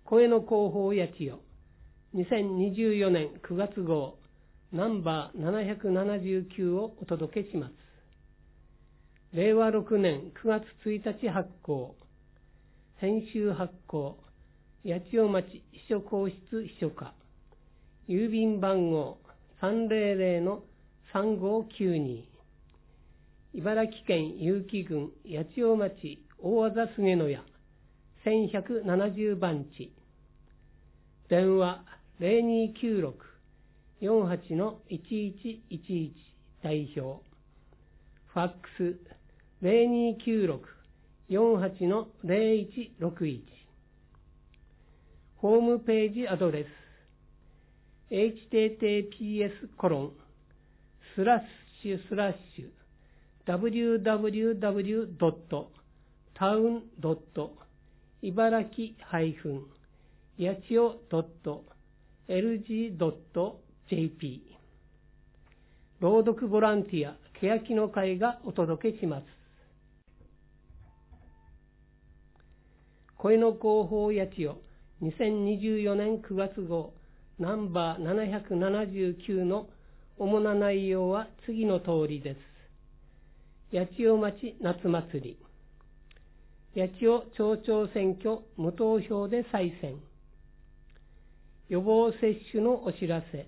声の広報やちよ2024年9月号ナンバー779をお届けします。令和6年9月1日発行、先週発行、八千代町秘書公室秘書課、郵便番号300-3592、茨城県結城郡八千代町大字菅野屋1170番地、電話0296-48-1111代表、ファックス0296-48-0161、ホームページアドレス www.town.ibaraki-yachiyo.lg.jp 朗読ボランティア欅の会がお届けします。声の広報八千代2024年9月号ナンバー779の主な内容は次の通りです。八千代町夏祭り、八千代町長選挙無投票で再選、予防接種のお知らせ、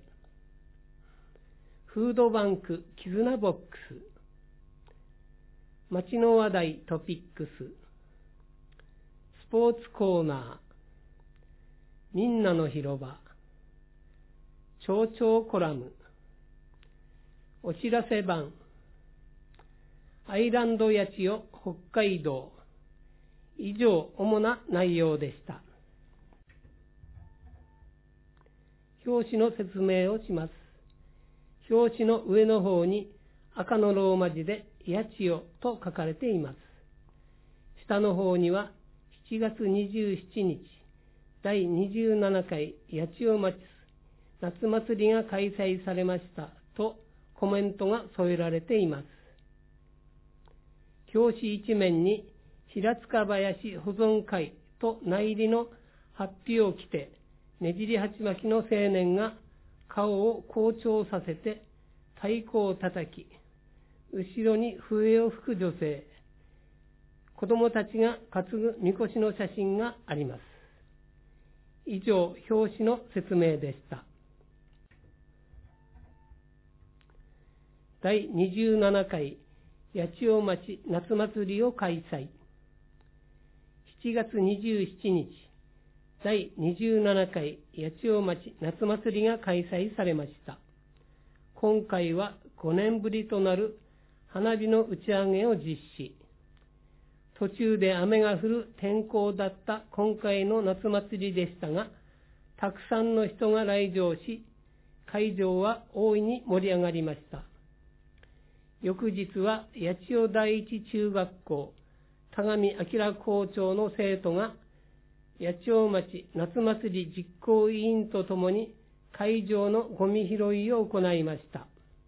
フードバンク絆ボックス、町の話題トピックス、スポーツコーナー、みんなの広場、町長コラム、お知らせ版、アイランド八千代北海道、以上主な内容でした。表紙の説明をします。表紙の上の方に赤のローマ字で八千代と書かれています。下の方には7月27日第27回八千代町夏祭りが開催されましたとコメントが添えられています。表紙一面に平塚林保存会と内裏の法被を着てねじり鉢巻きの青年が顔を紅潮させて太鼓を叩き、後ろに笛を吹く女性、子供たちが担ぐみこしの写真があります。以上、表紙の説明でした。第27回八千代町夏祭りを開催。7月27日、第27回八千代町夏祭りが開催されました。今回は5年ぶりとなる花火の打ち上げを実施。途中で雨が降る天候だった今回の夏祭りでしたが、たくさんの人が来場し、会場は大いに盛り上がりました。翌日は八千代第一中学校田上明校長の生徒が八千代町夏祭り実行委員とともに会場のゴミ拾いを行いました。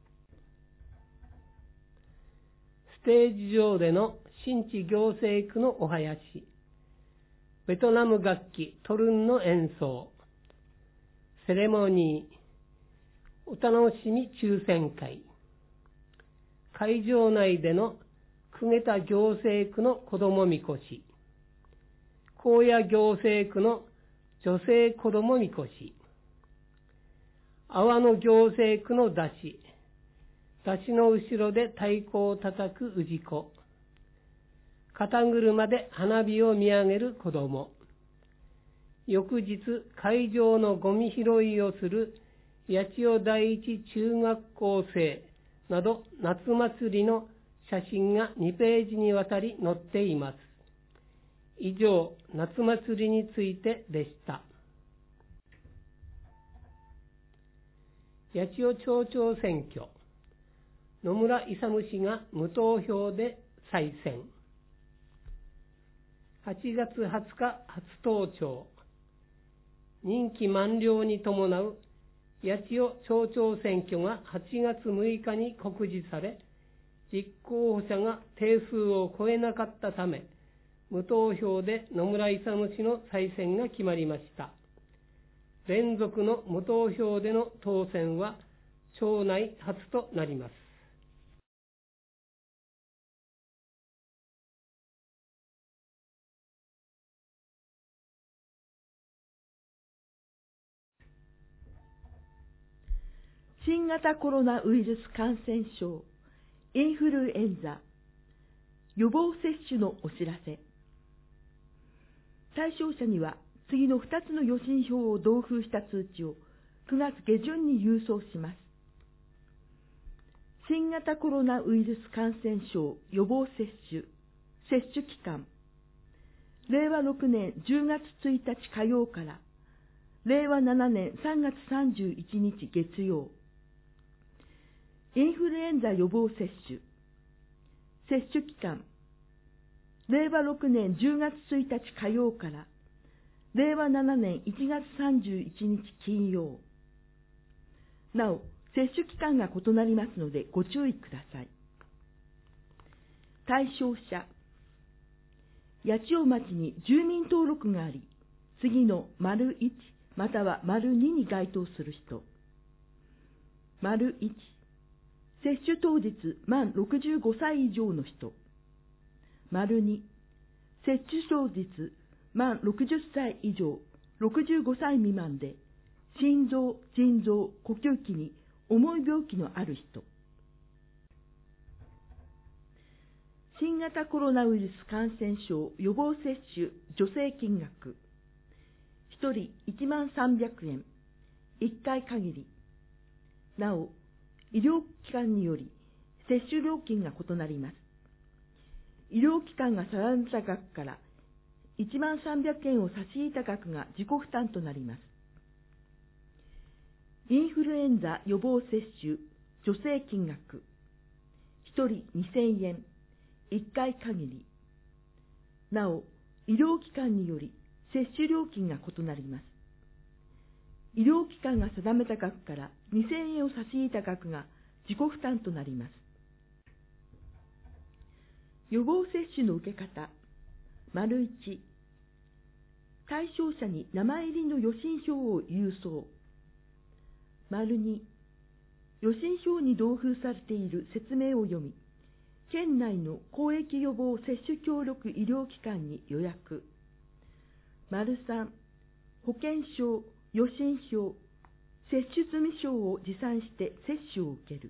ステージ上での新地行政区のお囃子、ベトナム楽器トルンの演奏、セレモニー、お楽しみ抽選会、会場内での久下田行政区の子どもみこし、高野行政区の女性子どもみこし、阿波野行政区の山車の後ろで太鼓を叩く氏子、肩車で花火を見上げる子ども、翌日会場のゴミ拾いをする八千代第一中学校生など夏祭りの写真が2ページにわたり載っています。以上、夏祭りについてでした。八千代町長選挙、野村勇氏が無投票で再選。8月20日初登庁。任期満了に伴う八千代町長選挙が8月6日に告示され、実候補者が定数を超えなかったため、 無投票で野村勇氏の再選が決まりました。連続の無投票での当選は町内初となります。 新型コロナウイルス感染症、インフルエンザ、予防接種のお知らせ。対象者には次の2つの予診票を同封した通知を9月下旬に郵送します。新型コロナウイルス感染症予防接種、接種期間、令和6年10月1日火曜から令和7年3月31日月曜。インフルエンザ予防接種、接種期間、令和6年10月1日火曜から令和7年1月31日金曜。なお、接種期間が異なりますのでご注意ください。対象者、八千代町に住民登録があり、次の丸1または丸2に該当する人。丸1、接種当日満65歳以上の人。丸2、接種当日満60歳以上、65歳未満で、心臓、腎臓、呼吸器に重い病気のある人。新型コロナウイルス感染症予防接種助成金額。1人1300円、1回限り。なお、医療機関により接種料金が異なります。医療機関が定めた額から1300円を差し引いた額が自己負担となります。インフルエンザ予防接種助成金額。1人2000円、1回限り。なお、医療機関により接種料金が異なります。医療機関が定めた額から2000円を差し引いた額が自己負担となります。予防接種の受け方。丸1、対象者に名前入りの予診票を郵送。丸2、予診票に同封されている説明を読み、県内の公益予防接種協力医療機関に予約。丸3、保険証、予診票、接種済証を持参して接種を受ける。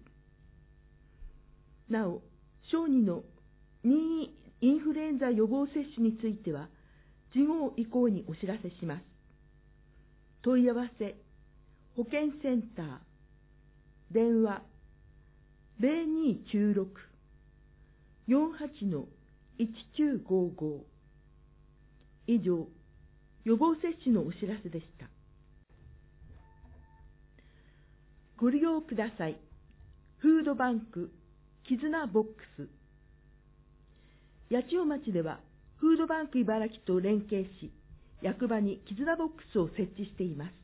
なお、小児の任意インフルエンザ予防接種については、次号以降にお知らせします。問い合わせ、保健センター、電話、0296-48-1955。以上、予防接種のお知らせでした。ご利用ください。フードバンク、絆ボックス。八千代町では、フードバンク茨城と連携し、役場に絆ボックスを設置しています。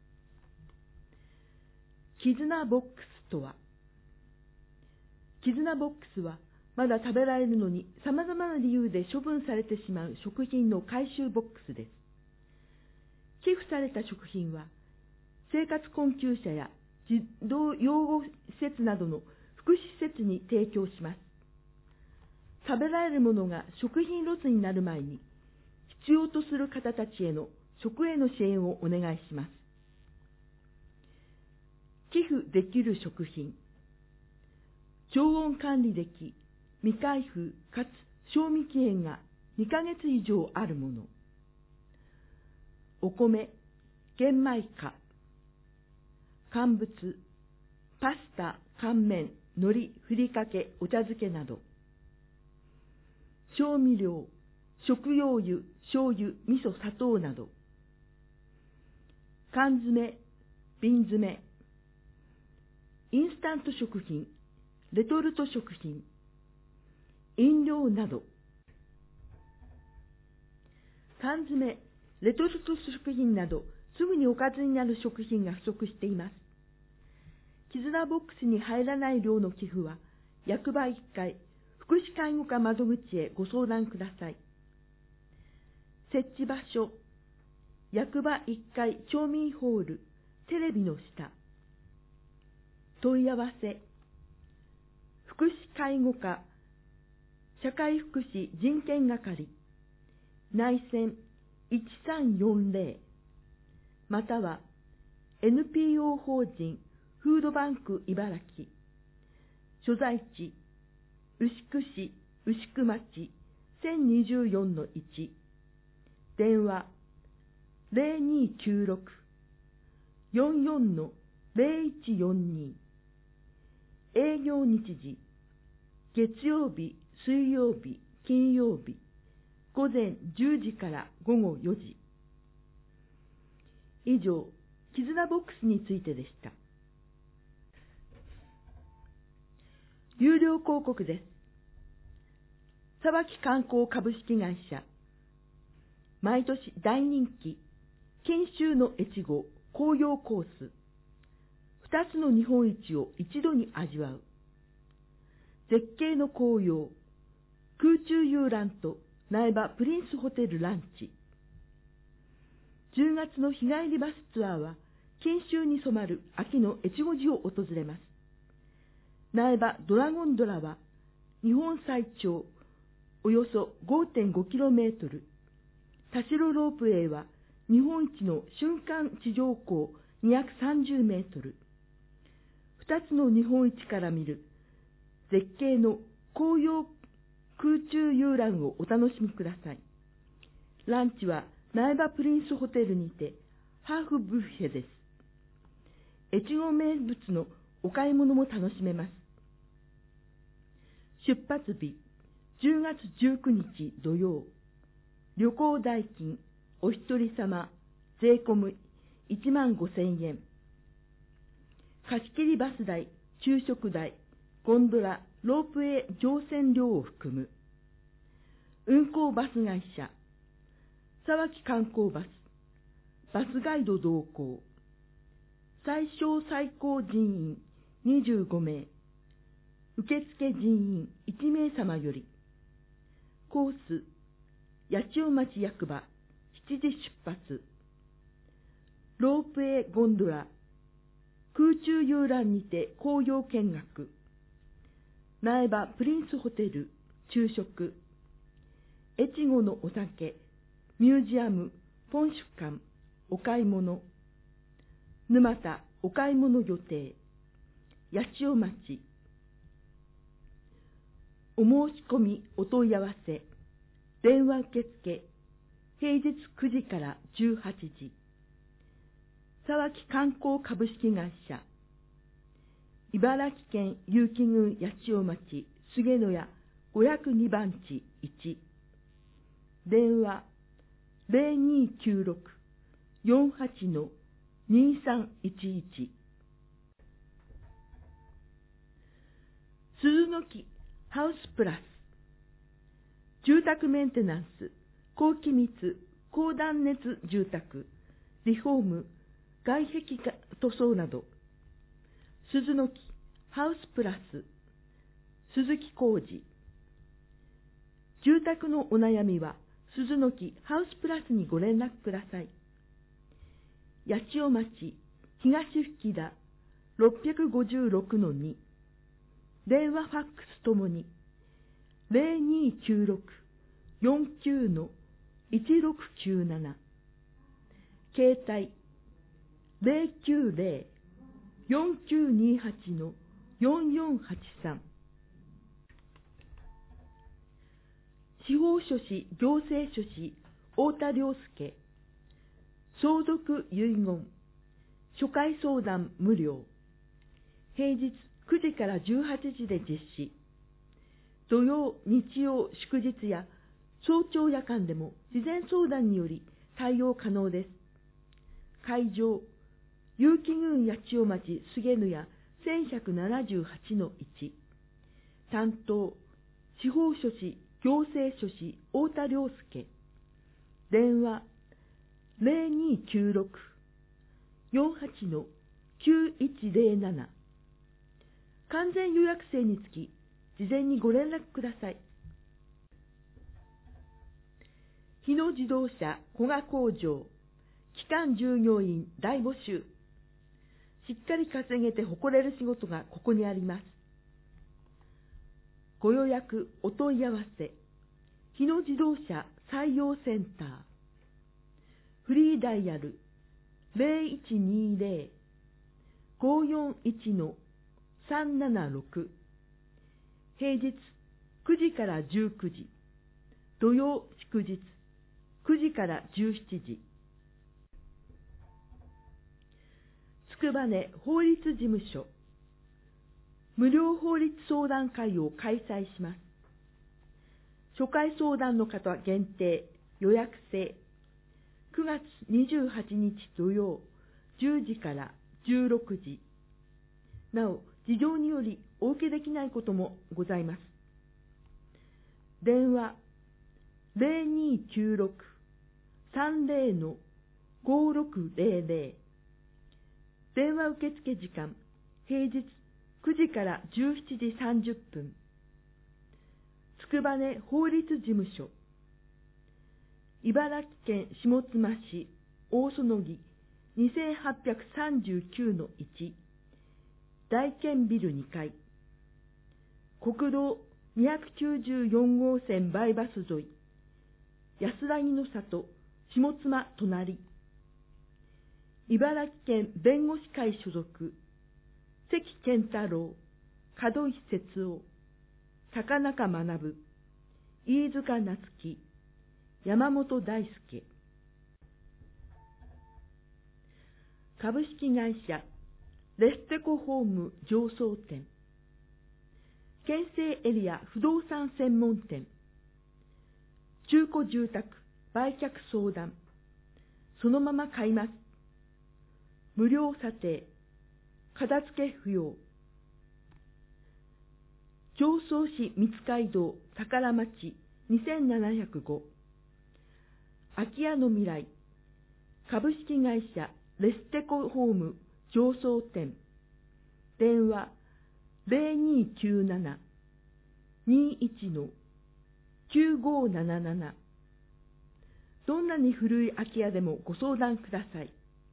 絆ボックスとは、絆ボックスは、まだ食べられるのに様々な理由で処分されてしまう食品の回収ボックスです。寄付された食品は、生活困窮者や児童養護施設などの福祉施設に提供します。食べられるものが食品ロスになる前に、必要とする方たちへの食への支援をお願いします。寄付できる食品。常温管理でき、未開封かつ賞味期限が2ヶ月以上あるもの。お米、玄米菓、乾物、パスタ、乾麺、海苔、ふりかけ、お茶漬けなど。調味料、食用油、醤油、味噌、砂糖など。缶詰、瓶詰、インスタント食品、レトルト食品、飲料など。缶詰、レトルト食品など、すぐにおかずになる食品が不足しています。絆ボックスに入らない量の寄付は、役場1階、福祉介護課窓口へご相談ください。 設置場所、役場1階町民ホール、テレビの下。問い合わせ、福祉介護課、社会福祉人権係、内線1340、または NPO 法人フードバンク茨城、所在地、牛久市牛久町 1024-1、電話0296-44-0142、営業日時、月曜日、水曜日、金曜日、午前10時から午後4時。以上、絆ボックスについてでした。有料広告です。沢木観光株式会社。毎年大人気、錦秋の越後紅葉コース。2つの日本一を一度に味わう。絶景の紅葉、空中遊覧と苗場プリンスホテルランチ。10月の日帰りバスツアーは、錦秋に染まる秋の越後寺を訪れます。苗場ドラゴンドラは、日本最長、およそ 5.5km。田代ロープウェイは、日本一の瞬間地上高230メートル。2つの日本一から見る絶景の紅葉空中遊覧をお楽しみください。ランチは苗場プリンスホテルにてハーフブッフェです。越後名物のお買い物も楽しめます。出発日10月19日土曜。旅行代金お一人様税込み15,000円。貸し切りバス代、昼食代、ゴンドラ、ロープウェイ乗船料を含む。運行バス会社、沢木観光バス、バスガイド同行。最小最高人員25名。受付人員1名様より。コース、八千代町役場、7時出発。ロープウェイゴンドラ、空中遊覧にて紅葉見学。苗場プリンスホテル、昼食。越後のお酒、ミュージアム、ポンシュ館、お買い物。沼田、お買い物予定。八千代町。お申し込み、お問い合わせ。電話受付。平日9時から18時。沢木観光株式会社。茨城県結城郡八千代町菅野屋502番地1。電話0296-48-2311。鈴の木ハウスプラス。住宅メンテナンス、高気密、高断熱住宅、リフォーム、外壁塗装など。鈴の木ハウスプラス、鈴木浩二。住宅のお悩みは、鈴の木ハウスプラスにご連絡ください。八千代町東吹田 656-2。電話ファックスともに、0296-49-1697。携帯090-4928-4483。司法書士行政書士太田良介。相続遺言初回相談無料。平日9時から18時で実施。土曜、日曜、祝日や早朝夜間でも事前相談により対応可能です。会場、結城郡八千代町菅野屋 1178-1。担当、司法書士行政書士太田良介。電話0296-48-9107。完全予約制につき、事前にご連絡ください。 日野自動車古賀工場、基幹従業員大募集。しっかり稼げて誇れる仕事がここにあります。ご予約お問い合わせ、日野自動車採用センター。フリーダイヤル 0120-541-376。平日9時から19時、土曜祝日9時から17時。つくばね法律事務所、無料法律相談会を開催します。初回相談の方限定、予約制。9月28日土曜、10時から16時。なお、事情によりお受けできないこともございます。電話0296-30-5600。電話受付時間、平日9時から17時30分。つくばね法律事務所、茨城県下妻市大園木 2839-1、大建ビル2階、国道294号線バイパス沿い、安らぎの里下妻隣。茨城県弁護士会所属、関健太郎、門井節夫、高中学、飯塚夏樹、山本大輔。株式会社レステコホーム上層店、県西エリア不動産専門店、中古住宅売却相談、そのまま買います。無料査定、片付け不要。常総市三街道宝町2705。空き家の未来、株式会社レステコホーム上層店。電話0297-21-9577。どんなに古い空き家でもご相談ください。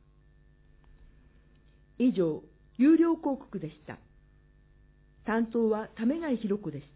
以上、有料広告でした。担当は為貝博子でした。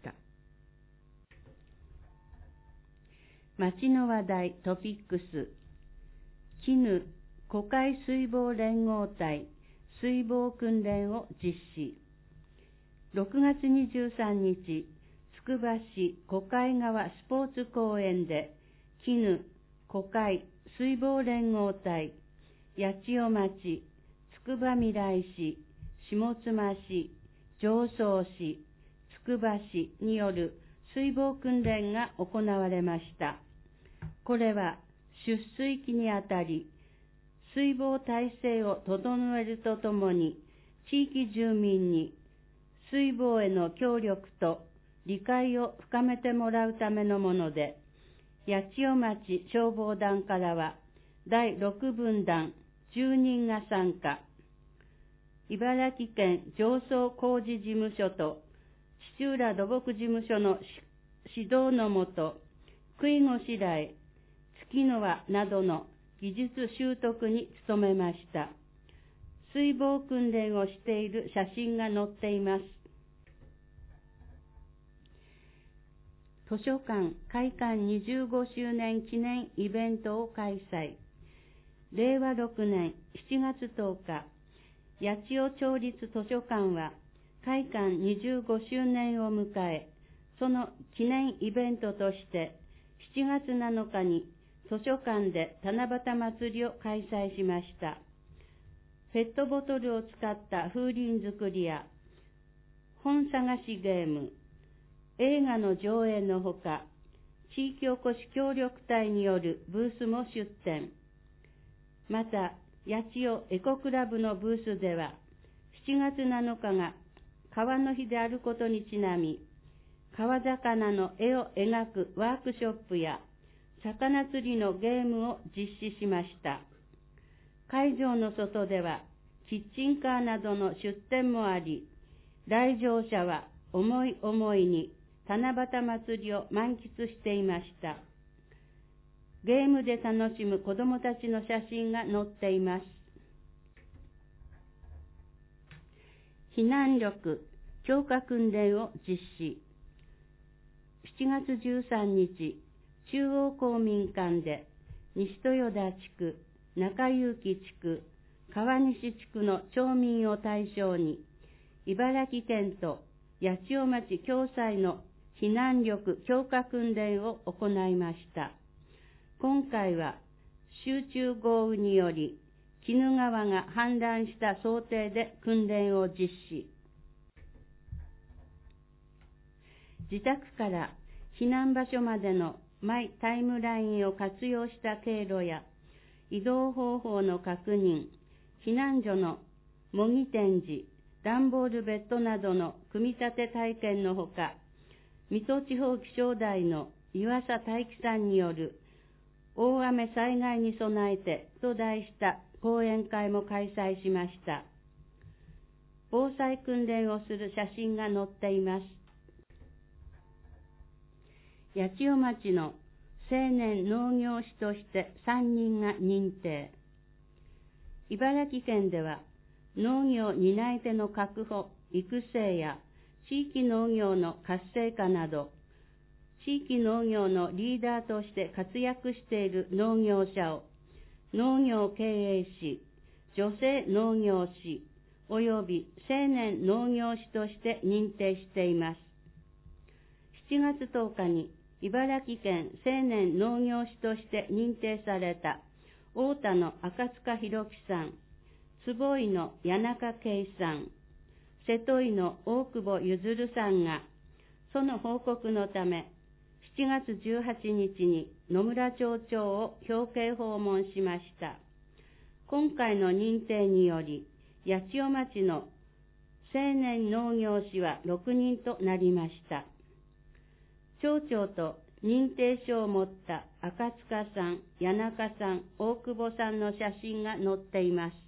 町の話題トピックス。絹湖海水防連合体水防訓練を実施。6月23日、つくば市湖海川スポーツ公園で絹湖海水防連合体八千代町、つくばみらい市、下妻市、常総市、つくば市による水防訓練が行われました。これは出水期にあたり、水防体制を整えるとともに、地域住民に水防への協力と理解を深めてもらうためのもので、八千代町消防団からは第6分団10人が参加。茨城県上層工事事務所と土浦土木事務所の指導のもと、杭越来、月の輪などの技術習得に努めました。水防訓練をしている写真が載っています。図書館開館25周年記念イベントを開催。令和6年7月10日、八千代町立図書館は開館25周年を迎え、その記念イベントとして7月7日に図書館で七夕祭りを開催しました。ペットボトルを使った風鈴作りや本探しゲーム、映画の上映のほか、地域おこし協力隊によるブースも出展。また、八千代エコクラブのブースでは、7月7日が川の日であることにちなみ、川魚の絵を描くワークショップや、魚釣りのゲームを実施しました。会場の外では、キッチンカーなどの出店もあり、来場者は思い思いに七夕祭りを満喫していました。 ゲームで楽しむ子どもたちの写真が載っています。避難力強化訓練を実施。7月13日、中央公民館で西豊田地区、中結城地区、川西地区の町民を対象に、茨城県と八千代町共催の避難力強化訓練を行いました。今回は集中豪雨により鬼怒川が氾濫した想定で訓練を実施。自宅から避難場所までのマイタイムラインを活用した経路や移動方法の確認、避難所の模擬展示、段ボールベッドなどの組み立て体験のほか、水戸地方気象台の湯浅大樹さんによる大雨災害に備えてと題した講演会も開催しました。防災訓練をする写真が載っています。八千代町の青年農業士として3人が認定。茨城県では農業担い手の確保、育成や地域農業の活性化など、地域農業のリーダーとして活躍している農業者を農業経営士、女性農業士、および青年農業士として認定しています。7月10日に茨城県青年農業士として認定された太田の赤塚博樹さん、坪井の谷中圭さん、瀬戸井の大久保ゆずるさんが、その報告のため、7月18日に野村町長を表敬訪問しました。今回の認定により、八千代町の青年農業士は6人となりました。町長と認定書を持った赤塚さん、谷中さん、大久保さんの写真が載っています。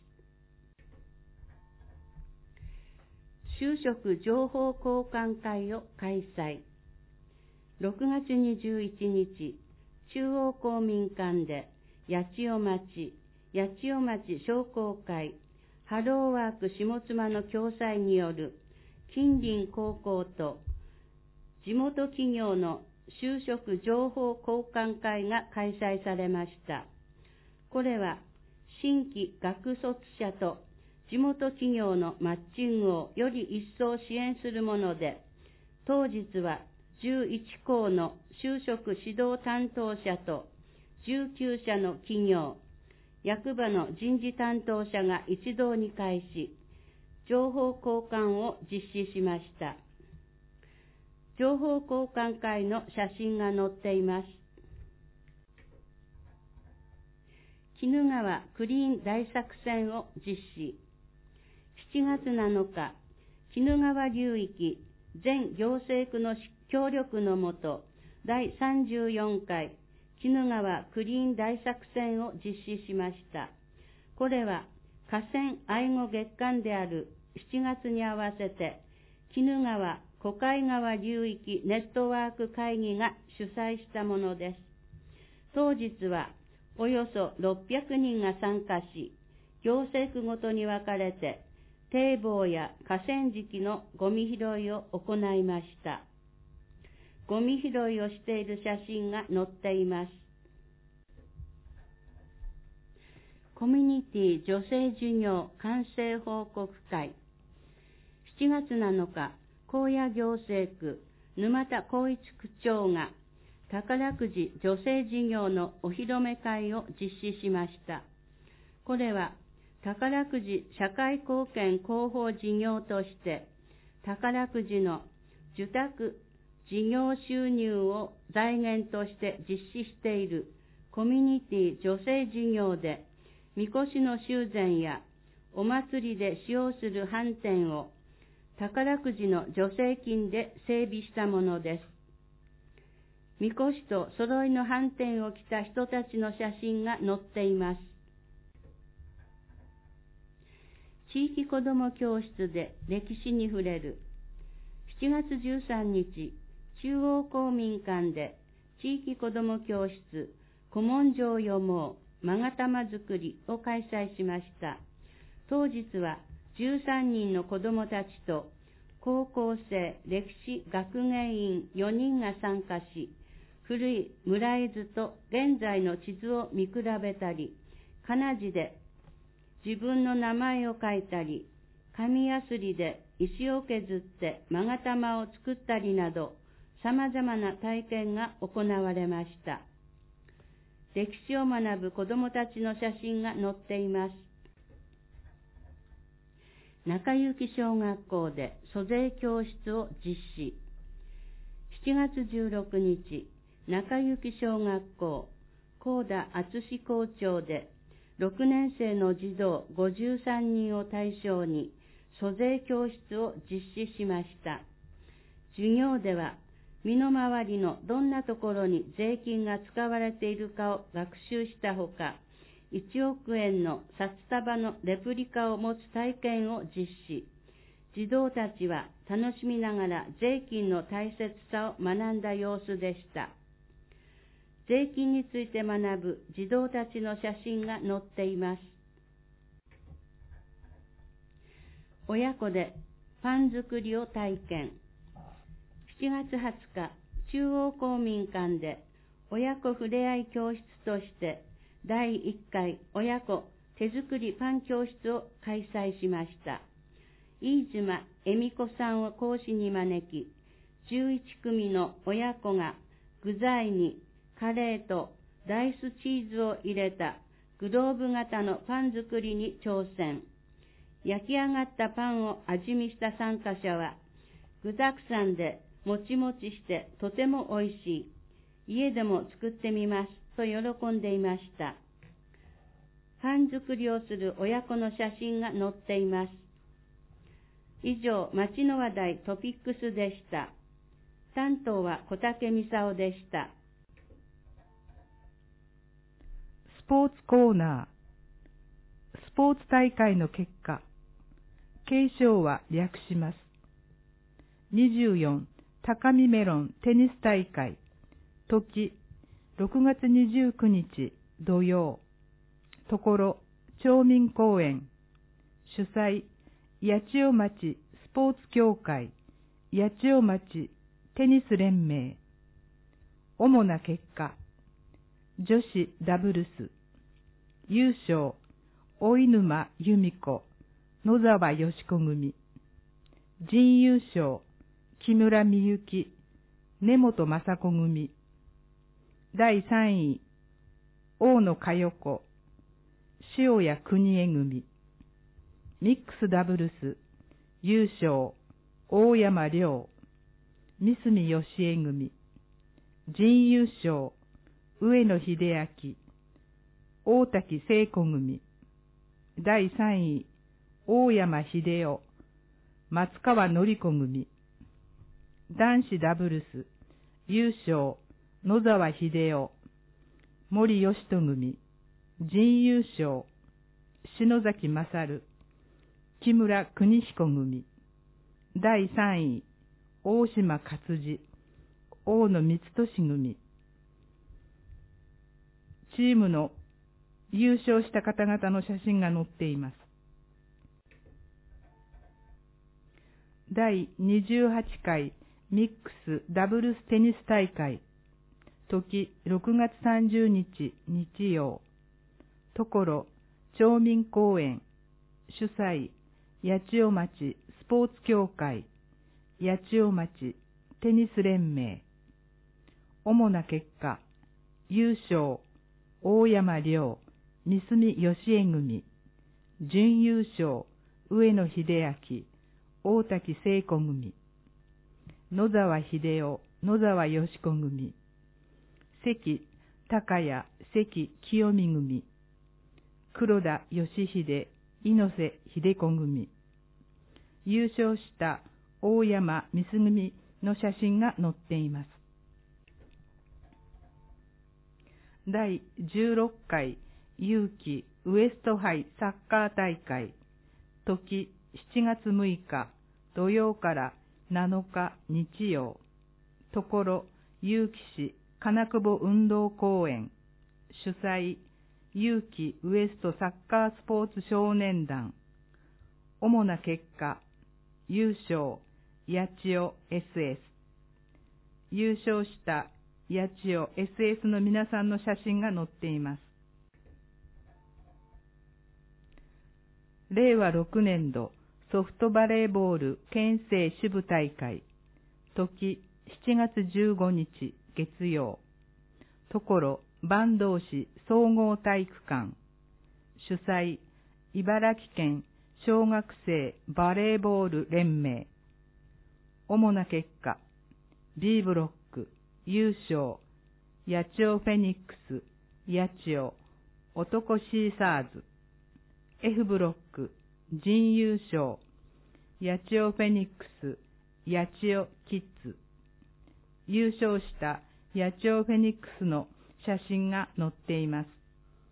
就職情報交換会を開催。6月21日、中央公民館で八千代町商工会、ハローワーク下妻の共催による近隣高校と地元企業の就職情報交換会が開催されました。これは新規学卒者と地元企業のマッチングをより一層支援するもので、当日は11校の就職指導担当者と19社の企業、役場の人事担当者が一堂に会し、情報交換を実施しました。情報交換会の写真が載っています。鬼怒川クリーン大作戦を実施。7月7日、鬼怒川流域全行政区の協力のもと、第34回鬼怒川クリーン大作戦を実施しました。これは河川愛護月間である7月に合わせて、鬼怒川小海川流域ネットワーク会議が主催したものです。当日はおよそ600人が参加し、行政区ごとに分かれて堤防や河川敷のゴミ拾いを行いました。ゴミ拾いをしている写真が載っています。コミュニティ女性事業完成報告会。7月7日、高野行政区沼田光一区長が宝くじ女性事業のお披露目会を実施しました。これは宝くじ社会貢献広報事業として宝くじの受託事業収入を財源として実施しているコミュニティ女性事業で、みこしの修繕やお祭りで使用する飯店を宝くじの助成金で整備したものです。みこしと揃いの飯店を着た人たちの写真が載っています。地域子ども教室で歴史に触れる。7月13日、中央公民館で地域子ども教室古文書を読もう勾玉作りを開催しました。当日は13人の子どもたちと高校生歴史学芸員4人が参加し、古い村絵図と現在の地図を見比べたり、かな字で自分の名前を書いたり、紙やすりで石を削って勾玉を作ったりなど、様々な体験が行われました。歴史を学ぶ子どもたちの写真が載っています。中行小学校で租税教室を実施。7月16日、中行小学校、高田敦校長で6年生の児童53人を対象に租税教室を実施しました。授業では、身の回りのどんなところに税金が使われているかを学習したほか、1億円の札束のレプリカを持つ体験を実施。児童たちは楽しみながら税金の大切さを学んだ様子でした。税金について学ぶ児童たちの写真が載っています。親子でパン作りを体験。7月20日、中央公民館で親子ふれあい教室として第1回親子手作りパン教室を開催しました。飯島恵美子さんを講師に招き、11組の親子が具材にカレーとダイスチーズを入れたグローブ型のパン作りに挑戦。焼き上がったパンを味見した参加者は、具沢山でもちもちしてとてもおいしい。家でも作ってみますと喜んでいました。パン作りをする親子の写真が載っています。以上、町の話題トピックスでした。担当は小竹美沙夫でした。 スポーツコーナー。スポーツ大会の結果。継承は略します。24、高見メロンテニス大会。時、6月29日土曜。ところ、町民公園。主催、八千代町スポーツ協会、八千代町テニス連盟。主な結果。女子ダブルス。優勝、大沼由美子、野沢よし子組。準優勝、木村美幸、根本雅子組。第3位、大野佳代子、塩谷邦恵組。ミックスダブルス、優勝、大山亮、三角義恵組。準優勝、上野秀明、大滝聖子組。第3位、大山秀夫、松川典子組。男子ダブルス、優勝、野沢秀夫、森義人組。準優勝、篠崎勝、木村邦彦組。第3位、大島勝次、大野光俊組。チームの優勝した方々の写真が載っています。第28回ミックスダブルステニス大会。時、6月30日日曜。ところ、町民公園。主催、八千代町スポーツ協会、八千代町テニス連盟。主な結果。優勝、大山亮、三角義恵組。準優勝、上野秀明、大滝聖子組。野沢秀夫、野沢よし子組。関高谷、関清美組。黒田義秀、猪瀬秀子組。優勝した大山三つ組の写真が載っています。第16回有機ウエスト杯サッカー大会。時、7月6日土曜から7日日曜。ところ、有機市金久保運動公園。 主催、有機ウエストサッカースポーツ少年団。主な結果、優勝、八千代 SS。優勝した八千代 SS の皆さんの写真が載っています。令和6年度ソフトバレーボール県政支部大会。時7月15日月曜。ところ坂東市総合体育館。主催、茨城県小学生バレーボール連盟。主な結果、B ブロック、優勝、八千代フェニックス、八千代、男シーサーズ。F ブロック、準優勝、八千代フェニックス、八千代キッズ。優勝した八千代フェニックスの写真が載っています。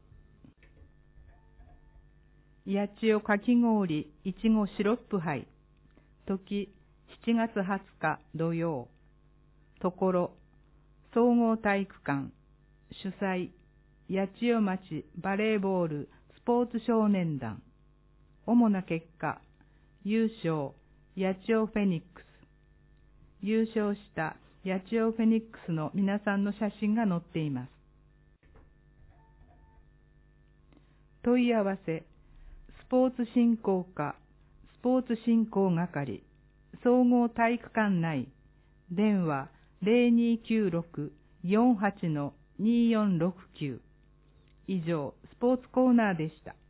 八千代かき氷いちごシロップ杯。時7月20日土曜。ところ総合体育館。主催、八千代町バレーボールスポーツ少年団。主な結果、優勝、八千代フェニックス。優勝した八千代フェニックスの皆さんの写真が載っています。問い合わせ、スポーツ振興課、スポーツ振興係、総合体育館内、電話0296-48-2469。以上、スポーツコーナーでした。